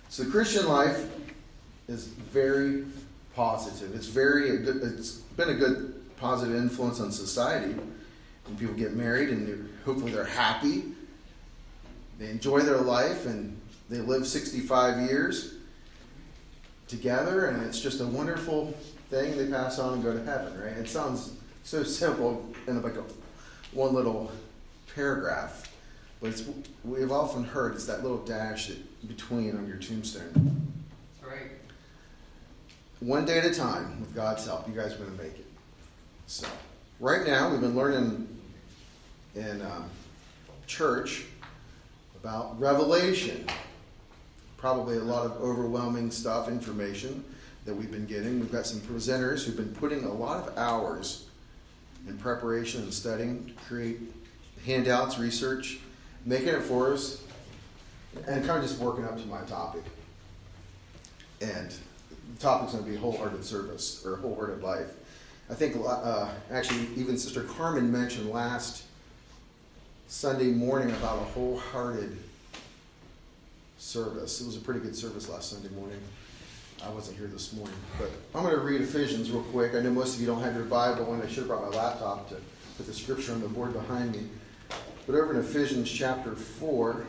So the Christian life is very positive. It's been a good positive influence on society. When people get married and hopefully they're happy, they enjoy their life, and they live 65 years together, and it's just a wonderful thing. They pass on and go to heaven, right? It sounds so simple in like one little paragraph, but we've often heard it's that little dash between on your tombstone. That's right. One day at a time, with God's help, you guys are going to make it. So, right now, we've been learning in church about Revelation. Probably a lot of overwhelming information that we've been getting. We've got some presenters who've been putting a lot of hours in preparation and studying to create handouts, research, making it for us, and kind of just working up to my topic. And the topic's going to be wholehearted service, or wholehearted life. I think, actually, even Sister Carmen mentioned last Sunday morning about a wholehearted service. It was a pretty good service last Sunday morning. I wasn't here this morning, but I'm going to read Ephesians real quick. I know most of you don't have your Bible, and I should have brought my laptop to put the scripture on the board behind me. But over in Ephesians chapter 4,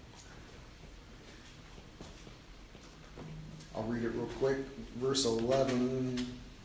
I'll read it real quick. Verse 11.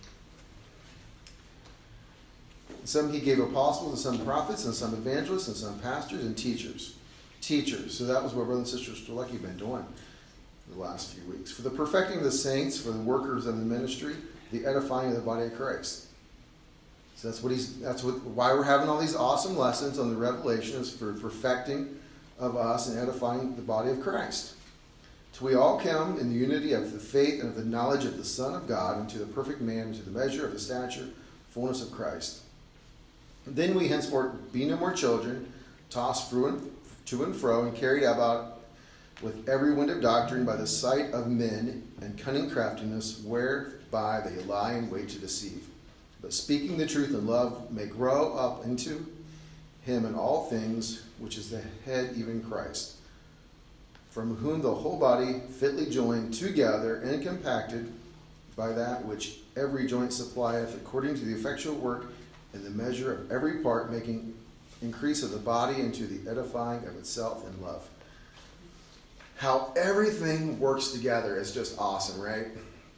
Some he gave apostles, and some prophets, and some evangelists, and some pastors and teachers. Teachers. So that was what Brother and Sister Strzelecki have been doing the last few weeks. For the perfecting of the saints, for the workers of the ministry, the edifying of the body of Christ. So why we're having all these awesome lessons on the Revelation, is for perfecting of us and edifying the body of Christ. Till we all come in the unity of the faith and of the knowledge of the Son of God, into the perfect man, into the measure of the stature, fullness of Christ. And then we henceforth be no more children, tossed to and fro, and carried about with every wind of doctrine by the sight of men and cunning craftiness, whereby they lie in wait to deceive. But speaking the truth in love may grow up into him in all things, which is the head, even Christ, from whom the whole body fitly joined together and compacted by that which every joint supplieth, according to the effectual work in the measure of every part, making increase of the body into the edifying of itself in love. How everything works together is just awesome, right?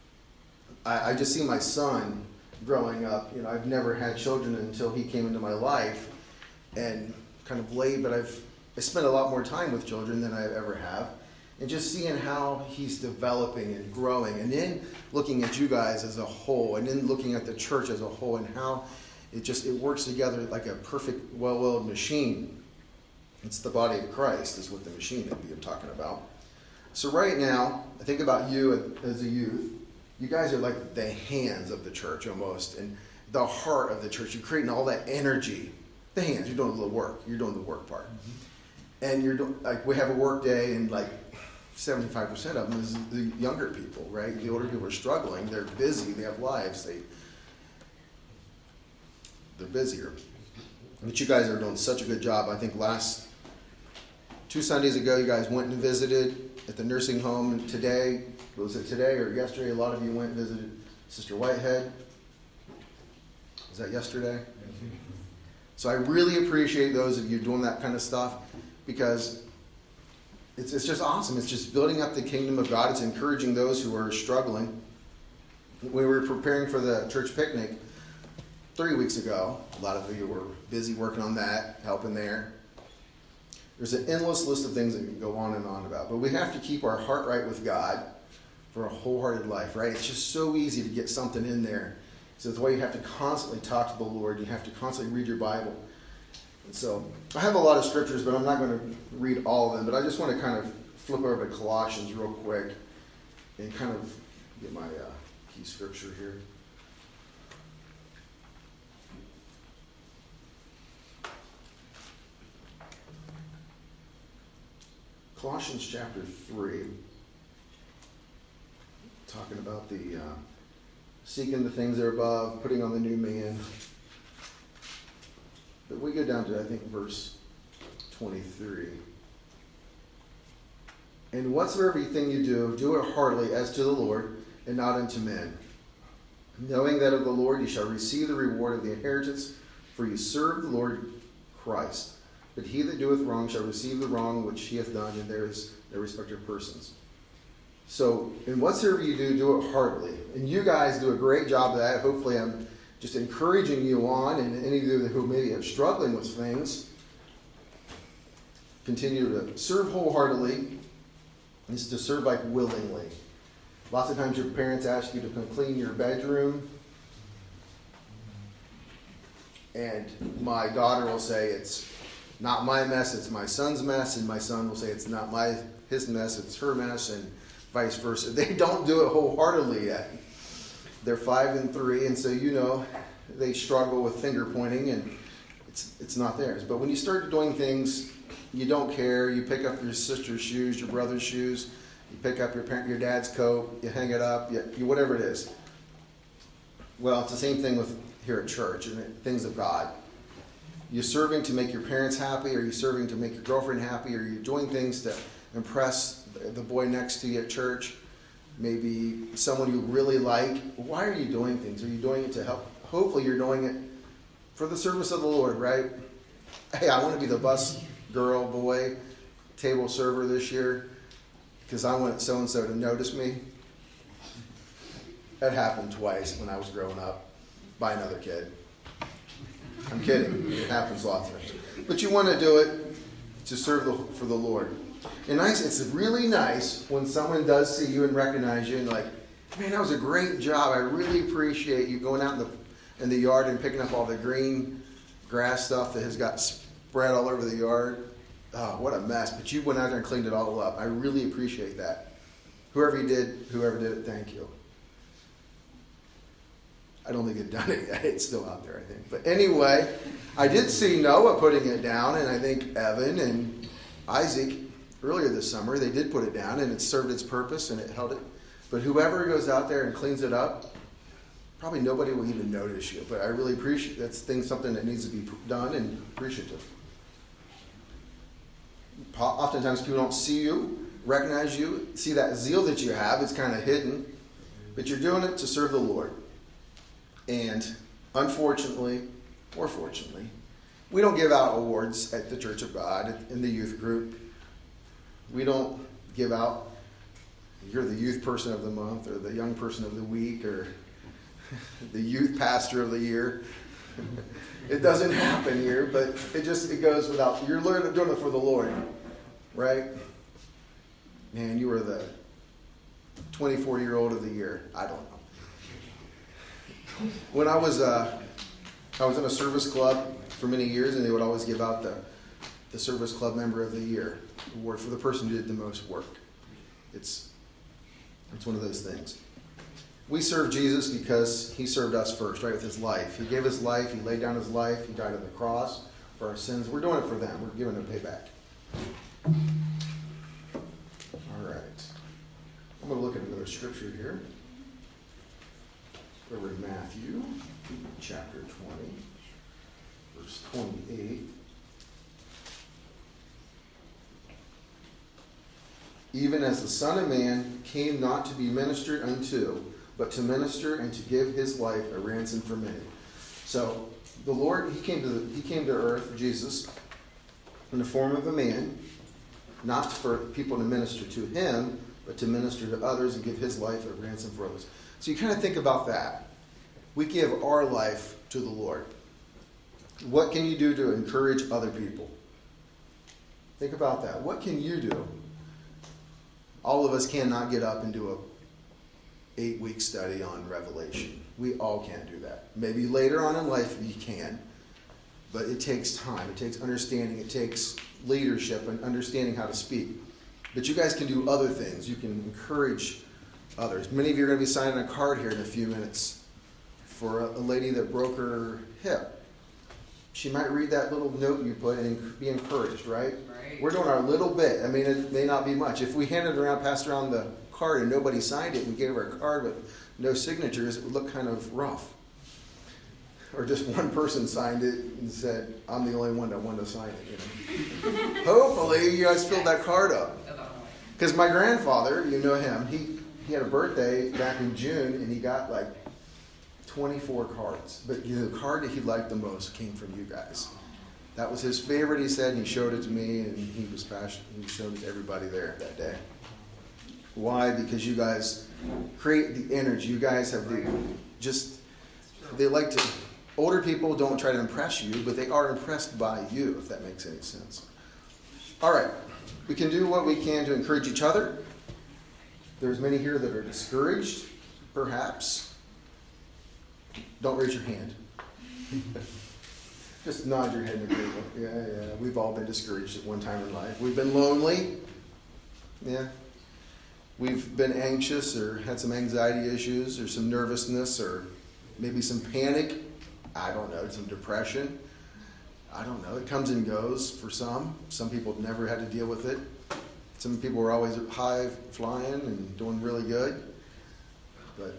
I just see my son growing up. I've never had children until he came into my life, and kind of late, but I spent a lot more time with children than I ever have, and just seeing how he's developing and growing, and then looking at you guys as a whole, and then looking at the church as a whole, and how it works together like a perfect, well-oiled machine. It's the body of Christ is what the machine that I'm talking about. So right now, I think about you as a youth. You guys are like the hands of the church almost, and the heart of the church. You're creating all that energy. The hands, you're doing the work. You're doing the work part. Mm-hmm. And you're doing, like, we have a work day, and like 75% of them is the younger people, right? The older people are struggling. They're busy. They have lives. They're busier. But you guys are doing such a good job. I think last 2 Sundays ago, you guys went and visited at the nursing home. And today, was it today or yesterday? A lot of you went and visited Sister Whitehead. Was that yesterday? So I really appreciate those of you doing that kind of stuff, because it's just awesome. It's just building up the kingdom of God. It's encouraging those who are struggling. We were preparing for the church picnic 3 weeks ago. A lot of you were busy working on that, helping there. There's an endless list of things that we can go on and on about. But we have to keep our heart right with God for a wholehearted life, right? It's just so easy to get something in there. So that's why you have to constantly talk to the Lord. You have to constantly read your Bible. And so I have a lot of scriptures, but I'm not going to read all of them. But I just want to kind of flip over to Colossians real quick and kind of get my key scripture here. Colossians chapter 3, talking about the seeking the things that are above, putting on the new man. But we go down to, I think, verse 23. And whatsoever thing you do it heartily as to the Lord, and not unto men, knowing that of the Lord you shall receive the reward of the inheritance, for you serve the Lord Christ. But he that doeth wrong shall receive the wrong which he hath done, and there is no respect of persons. So, in whatsoever you do it heartily. And you guys do a great job of that. Hopefully I'm just encouraging you on, and any of you who maybe are struggling with things, continue to serve wholeheartedly. Is to serve like willingly. Lots of times your parents ask you to come clean your bedroom, and my daughter will say it's not my mess, it's my son's mess, and my son will say it's not his mess, it's her mess, and vice versa. They don't do it wholeheartedly yet. They're 5 and 3, and so they struggle with finger pointing, and it's not theirs. But when you start doing things you don't care, you pick up your sister's shoes, your brother's shoes, you pick up your dad's coat, you hang it up, you whatever it is. Well, it's the same thing with here at church and things of God. You're serving to make your parents happy, or you're serving to make your girlfriend happy, or you're doing things to impress the boy next to you at church, maybe someone you really like. Why are you doing things? Are you doing it to help? Hopefully you're doing it for the service of the Lord, right? Hey, I want to be the bus girl, boy, table server this year because I want so-and-so to notice me. That happened twice when I was growing up by another kid. I'm kidding. It happens lots of times. But you want to do it to serve for the Lord. And it's really nice when someone does see you and recognize you and like, man, that was a great job. I really appreciate you going out in the yard and picking up all the green grass stuff that has got spread all over the yard. Oh, what a mess. But you went out there and cleaned it all up. I really appreciate that. Whoever did it, thank you. I don't think they've done it yet. It's still out there, I think. But anyway, I did see Noah putting it down, and I think Evan and Isaac earlier this summer, they did put it down, and it served its purpose, and it held it. But whoever goes out there and cleans it up, probably nobody will even notice you. But I really appreciate that's something that needs to be done and appreciative. Oftentimes people don't see you, recognize you, see that zeal that you have. It's kind of hidden. But you're doing it to serve the Lord. And unfortunately, or fortunately, we don't give out awards at the Church of God, in the youth group. We don't give out, you're the youth person of the month, or the young person of the week, or the youth pastor of the year. It doesn't happen here, but it goes without. You're doing it for the Lord, right? Man, you were the 24-year-old of the year. I don't know. When I was in a service club for many years, and they would always give out the service club member of the year award for the person who did the most work. It's one of those things. We serve Jesus because he served us first, right, with his life. He gave his life. He laid down his life. He died on the cross for our sins. We're doing it for them. We're giving them payback. All right. I'm going to look at another scripture here. Over in Matthew, chapter 20, verse 28. Even as the Son of Man came not to be ministered unto, but to minister and to give his life a ransom for many. So the Lord, he came to earth, Jesus, in the form of a man, not for people to minister to him, but to minister to others and give his life a ransom for others. So you kind of think about that. We give our life to the Lord. What can you do to encourage other people? Think about that. What can you do? All of us cannot get up and do a 8-week study on Revelation. We all can't do that. Maybe later on in life you can, but it takes time. It takes understanding. It takes leadership and understanding how to speak. But you guys can do other things. You can encourage others. Many of you are going to be signing a card here in a few minutes for a lady that broke her hip. She might read that little note you put and be encouraged, right? We're doing our little bit. I mean, it may not be much. If we passed around the card and nobody signed it, we gave her a card with no signatures, it would look kind of rough. Or just one person signed it and said, I'm the only one that wanted to sign it. Hopefully you guys filled that card up. Because my grandfather, you know him, he had a birthday back in June, and he got like 24 cards. But the card that he liked the most came from you guys. That was his favorite, he said, and he showed it to me, and he was passionate. He showed it to everybody there that day. Why? Because you guys create the energy. You guys have they like to, older people don't try to impress you, but they are impressed by you, if that makes any sense. All right. We can do what we can to encourage each other. There's many here that are discouraged, perhaps. Don't raise your hand. Just nod your head in agreement. Yeah. We've all been discouraged at one time in life. We've been lonely. Yeah. We've been anxious or had some anxiety issues or some nervousness or maybe some panic. I don't know, some depression. I don't know. It comes and goes for some. Some people have never had to deal with it. Some people are always high flying and doing really good. But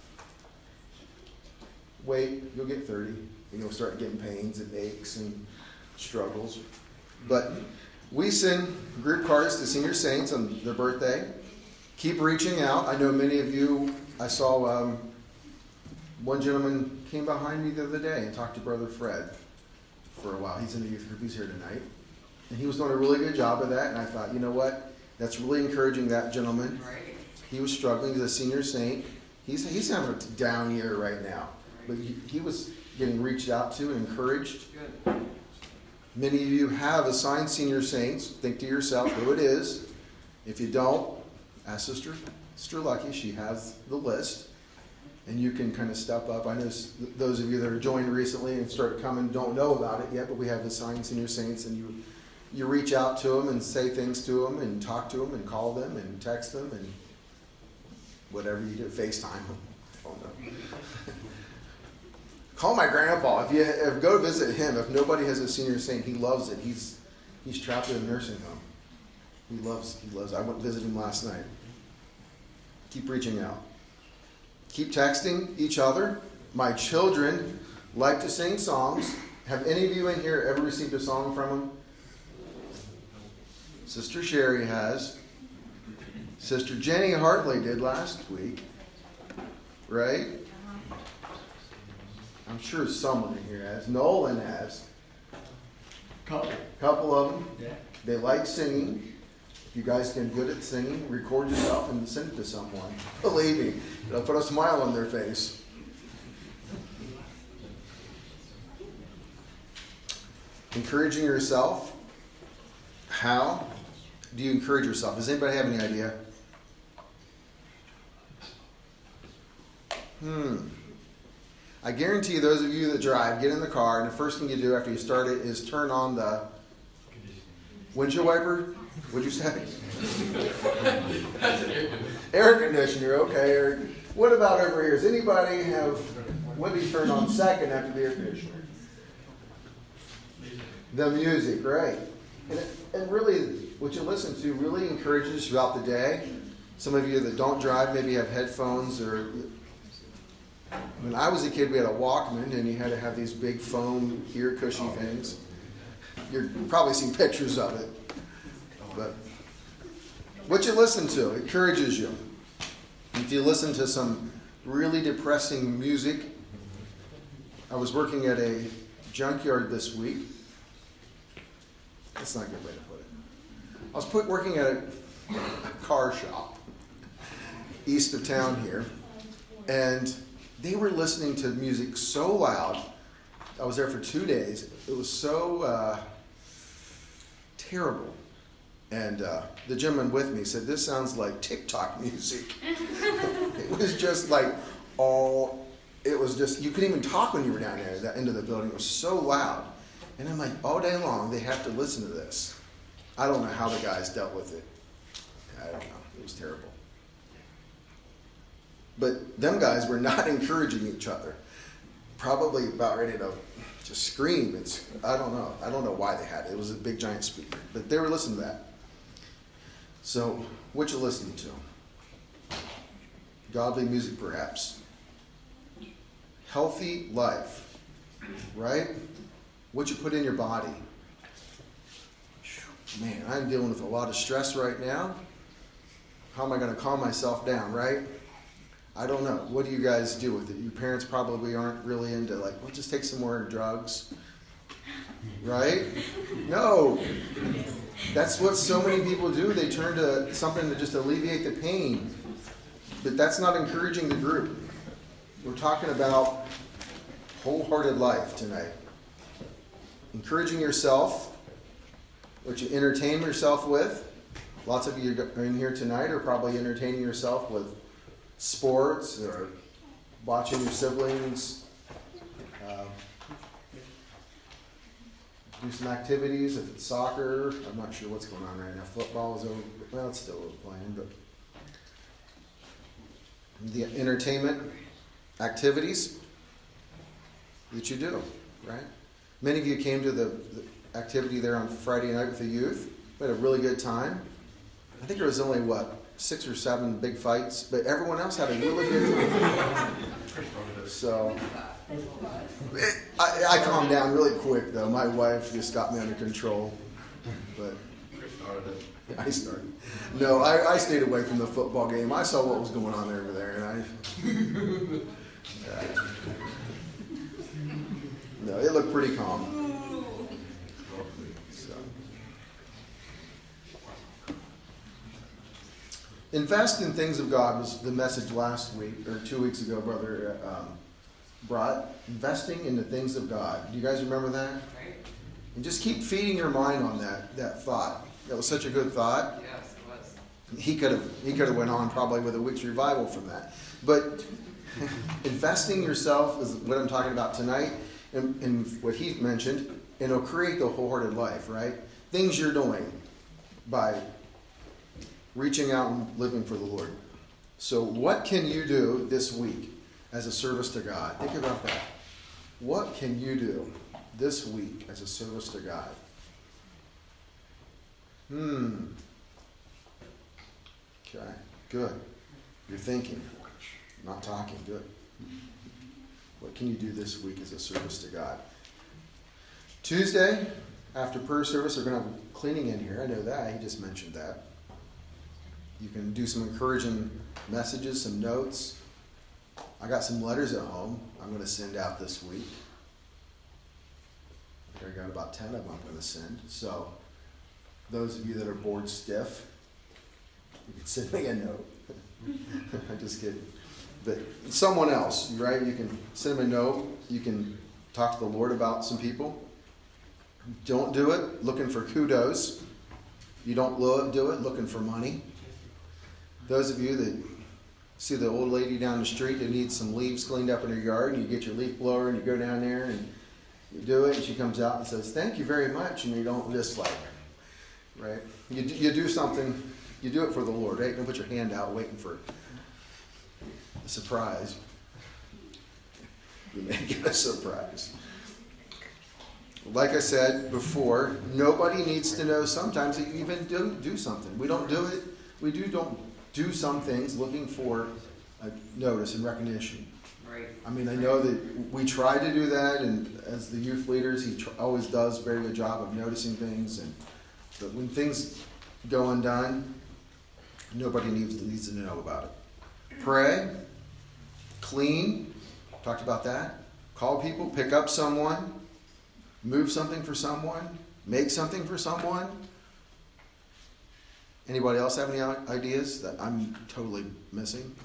wait, you'll get 30 and you'll start getting pains and aches and struggles. But we send group cards to senior saints on their birthday. Keep reaching out. I know many of you, I saw one gentleman came behind me the other day and talked to Brother Fred for a while. He's in the youth group. He's here tonight. And he was doing a really good job of that. And I thought, you know what? That's really encouraging that gentleman. Right. He was struggling. He's a senior saint. He's having a down year right now. But he was getting reached out to and encouraged. Good. Many of you have assigned senior saints. Think to yourself who it is. If you don't, ask Sister Lucky. She has the list. And you can kind of step up. I know those of you that are joined recently and started coming don't know about it yet, but we have assigned senior saints, and you reach out to them and say things to them and talk to them and call them and text them and whatever you do, FaceTime them. Oh, no. Call my grandpa. If you go visit him, if nobody has a senior saint, he loves it. He's trapped in a nursing home. He loves it. I went to visit him last night. Keep reaching out. Keep texting each other. My children like to sing songs. Have any of you in here ever received a song from them? Sister Sherry has. Sister Jenny Hartley did last week. Right? I'm sure someone in here has. Nolan has. Couple of them. Yeah. They like singing. If you guys get good at singing, record yourself and send it to someone. Believe me, it'll put a smile on their face. Encouraging yourself. How do you encourage yourself? Does anybody have any idea? I guarantee those of you that drive, get in the car, and the first thing you do after you start it is turn on the windshield wiper. What'd you say? Air conditioner. Okay, Eric. What about over here? Does anybody have, what do you turn on second after the air conditioner? The music, right. And really, what you listen to really encourages throughout the day. Some of you that don't drive maybe have headphones or... When I was a kid, we had a Walkman, and you had to have these big foam ear cushy things. You've probably seen pictures of it. But what you listen to encourages you. If you listen to some really depressing music, I was working at a junkyard this week. That's not a good way to put it. I was working at a car shop east of town here, and they were listening to music so loud. I was there for 2 days. It was so terrible. And the gentleman with me said, "This sounds like TikTok music." It was just like it was just, you couldn't even talk when you were down there at that end of the building. It was so loud. And I'm like, all day long, they have to listen to this. I don't know how the guys dealt with it. I don't know. It was terrible. But them guys were not encouraging each other. Probably about ready to just scream. I don't know. I don't know why they had it. It was a big giant speaker. But they were listening to that. So, what you listening to? Godly music, perhaps. Healthy life. Right? What you put in your body. Man, I'm dealing with a lot of stress right now. how am I going to calm myself down, right? I don't know. What do you guys do with it? Your parents probably aren't really into well, just take some more drugs. Right? No. That's what so many people do. They turn to something to just alleviate the pain. But that's not encouraging the group. We're talking about wholehearted life tonight. Encouraging yourself, what you entertain yourself with. Lots of you in here tonight are probably entertaining yourself with sports or watching your siblings do some activities. If it's soccer, I'm not sure what's going on right now. Football is over. Well, it's still playing, but the entertainment activities that you do, right? Many of you came to the activity there on Friday night with the youth. We had a really good time. I think there was only, 6 or 7 big fights, but everyone else had a really good time. So, I calmed down really quick, though. My wife just got me under control. But I started. No, I stayed away from the football game. I saw what was going on over there, and no, it looked pretty calm. Invest in things of God was the message last week, or 2 weeks ago, Brother brought. Investing in the things of God. Do you guys remember that? Right. And just keep feeding your mind on that thought. That was such a good thought. Yes, it was. He could have went on probably with a week's revival from that. But investing yourself is what I'm talking about tonight, and what he mentioned, and it'll create the wholehearted life, right? Things you're doing by reaching out and living for the Lord. So what can you do this week as a service to God? Think about that. What can you do this week as a service to God? Okay, good. You're thinking, not talking. Good. What can you do this week as a service to God? Tuesday, after prayer service, we're going to have cleaning in here. I know that. He just mentioned that. You can do some encouraging messages, some notes. I got some letters at home I'm going to send out this week. I think I got about 10 of them I'm going to send. So those of you that are bored stiff, you can send me a note. I'm just kidding. But someone else, right? You can send them a note. You can talk to the Lord about some people. Don't do it looking for kudos. You don't do it looking for money. Those of you that see the old lady down the street that needs some leaves cleaned up in her yard, and you get your leaf blower and you go down there and you do it, and she comes out and says, "Thank you very much," and you don't just right? You do something, you do it for the Lord, right? Don't put your hand out waiting for a surprise. You may get a surprise. Like I said before, nobody needs to know sometimes that you even do something. We don't do it. We don't do some things looking for notice and recognition. Right. I mean, I know that we try to do that, and as the youth leaders, he always does a very good job of noticing things. But when things go undone, nobody needs to know about it. Pray, clean, talked about that. Call people, pick up someone, move something for someone, make something for someone. Anybody else have any ideas that I'm totally missing?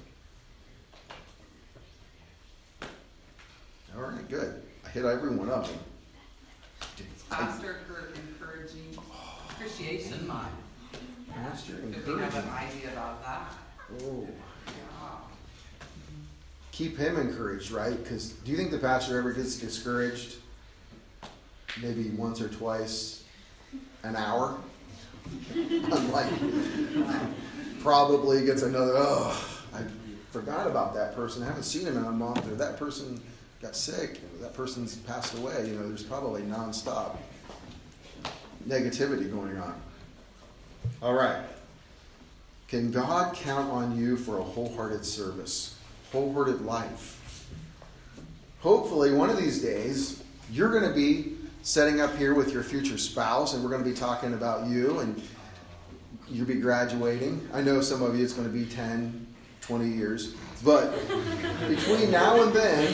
All right, good. I hit every one of them. Pastor encouraging appreciation month. Pastor If you encouraging. have an idea about that. Oh. Yeah. Keep him encouraged, right? Because do you think the pastor ever gets discouraged? Maybe once or twice an hour? Unlikely. Probably gets another, I forgot about that person. I haven't seen him in a month, or that person got sick, or that person's passed away. There's probably nonstop negativity going on. All right. Can God count on you for a wholehearted service? Wholehearted life? Hopefully, one of these days, you're going to be setting up here with your future spouse, and we're going to be talking about you, and you'll be graduating. I know some of you it's going to be 10, 20 years. But between now and then,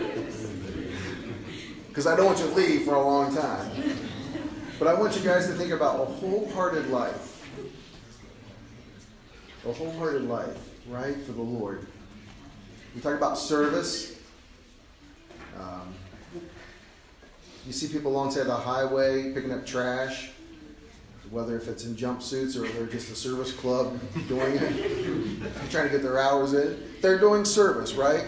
because I don't want you to leave for a long time, but I want you guys to think about a wholehearted life. A wholehearted life, right, for the Lord. We talk about service. You see people alongside the highway picking up trash, whether if it's in jumpsuits or they're just a service club doing it, trying to get their hours in. They're doing service, right?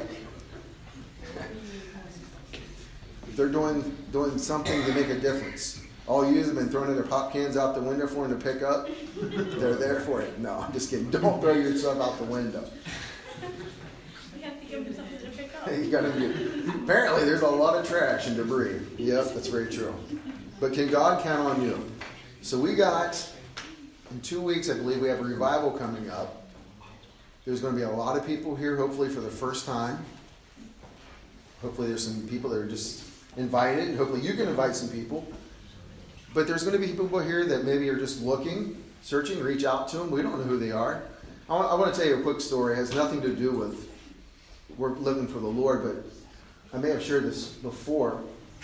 They're doing something to make a difference. All you have been throwing their pop cans out the window for them to pick up. They're there for it. No, I'm just kidding. Don't throw your stuff out the window. We have to give them something to pick up. You gotta do. Apparently, there's a lot of trash and debris. Yep, that's very true. But can God count on you? So we got, in 2 weeks, I believe, we have a revival coming up. There's going to be a lot of people here, hopefully for the first time. Hopefully there's some people that are just invited. Hopefully you can invite some people. But there's going to be people here that maybe are just looking, searching, reach out to them. We don't know who they are. I want to tell you a quick story. It has nothing to do with we're living for the Lord, but I may have shared this before.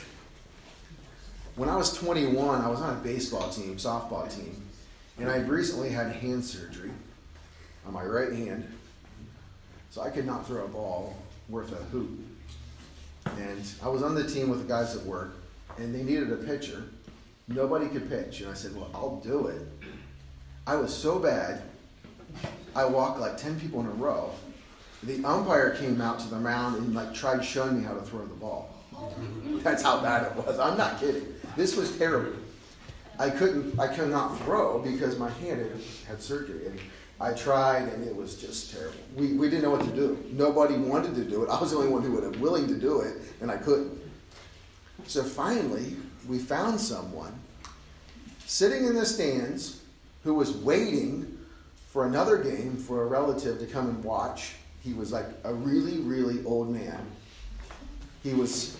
When I was 21, I was on a baseball team, softball team, and I recently had hand surgery on my right hand, so I could not throw a ball worth a hoop. And I was on the team with the guys at work, and they needed a pitcher. Nobody could pitch, and I said, well, I'll do it. I was so bad, I walked like 10 people in a row. The umpire came out to the mound and tried showing me how to throw the ball. That's how bad it was. I'm not kidding. This was terrible. I could not throw because my hand had surgery. And I tried, and it was just terrible. We didn't know what to do. Nobody wanted to do it. I was the only one who was willing to do it, and I couldn't. So finally, we found someone sitting in the stands who was waiting for another game for a relative to come and watch. He was like a really, really old man. He was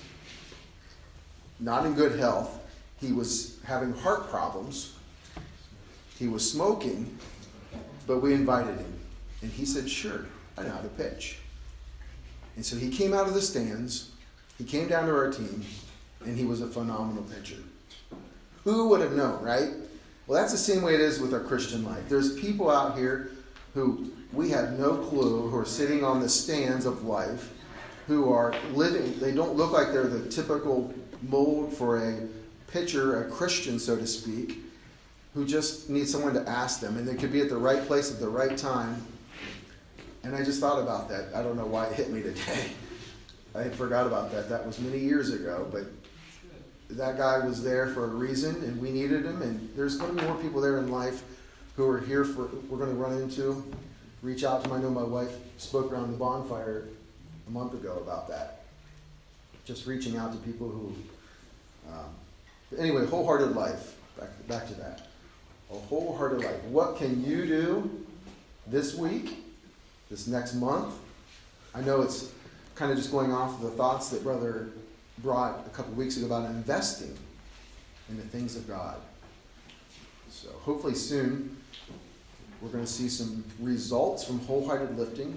not in good health. He was having heart problems. He was smoking, but we invited him. And he said, sure, I know how to pitch. And so he came out of the stands, he came down to our team, and he was a phenomenal pitcher. Who would have known, right? Well, that's the same way it is with our Christian life. There's people out here who we have no clue, who are sitting on the stands of life, who are living, they don't look like they're the typical mold for a pitcher, a Christian, so to speak, who just need someone to ask them. And they could be at the right place at the right time. And I just thought about that. I don't know why it hit me today. I forgot about that. That was many years ago. But that guy was there for a reason, and we needed him. And there's going to be more people there in life who are here for, we're going to run into, reach out to them. I know my wife spoke around the bonfire a month ago about that. Just reaching out to people who, anyway, wholehearted life. Back to that. A wholehearted life. What can you do this week, this next month? I know it's kind of just going off the thoughts that Brother brought a couple weeks ago about investing in the things of God. So hopefully soon we're going to see some results from wholehearted living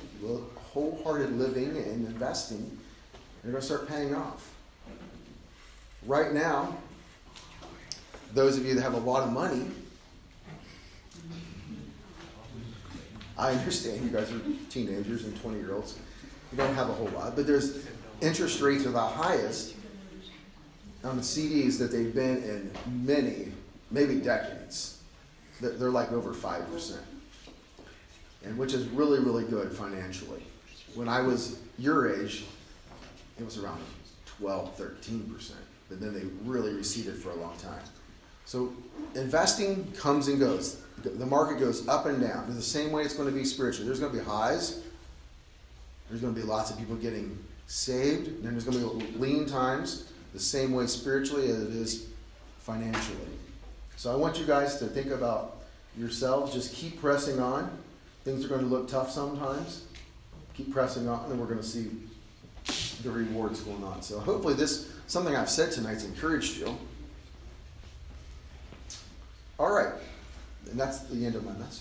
and investing. They're going to start paying off. Right now, those of you that have a lot of money, I understand you guys are teenagers and 20-year-olds. You don't have a whole lot, but there's interest rates are the highest on the CDs that they've been in many, maybe decades. They're like over 5%, and which is really, really good financially. When I was your age, it was around 12, 13%, but then they really receded for a long time. So investing comes and goes. The market goes up and down. In the same way it's going to be spiritually. There's going to be highs. There's going to be lots of people getting saved. And then there's going to be lean times, the same way spiritually as it is financially. So I want you guys to think about yourselves. Just keep pressing on. Things are going to look tough sometimes. Keep pressing on, and we're going to see the rewards going on. So hopefully something I've said tonight's encouraged you. All right. And that's the end of my message.